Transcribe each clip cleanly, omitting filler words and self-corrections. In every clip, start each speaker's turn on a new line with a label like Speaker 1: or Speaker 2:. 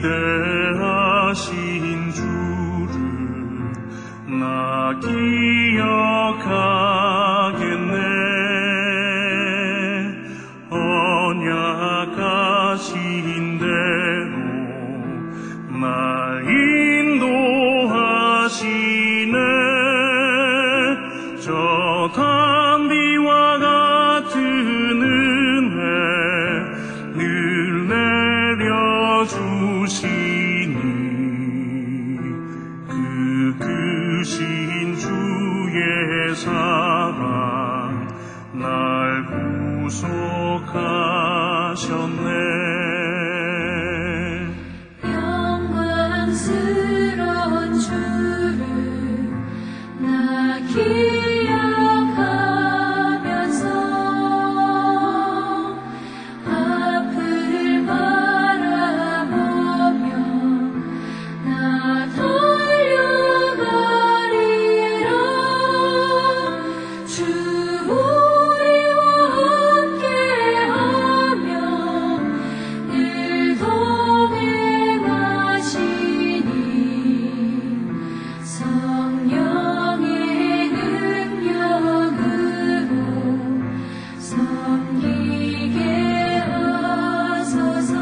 Speaker 1: 위대하신 주를 나 기억하겠네. 언약하신 대로 날 인도하시네. 저 담비와 같은 은혜 늘 내려주시니 그 크신 주의 사랑 날 구속하셨네.
Speaker 2: 영광스러운 주를 나 기억하면서 앞을 바라보며 나 달려가리라. 주 우리와 함께하며 늘 동행하시니 성령의 능력으로 섬기게 하소서.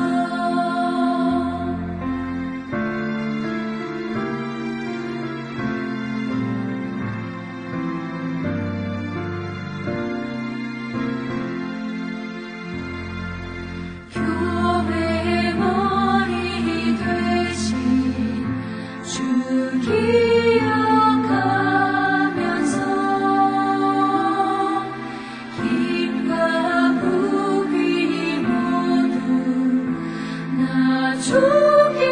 Speaker 2: 교회의 머리 되신 주 기억하면서 힘과 부귀 모두 나 주께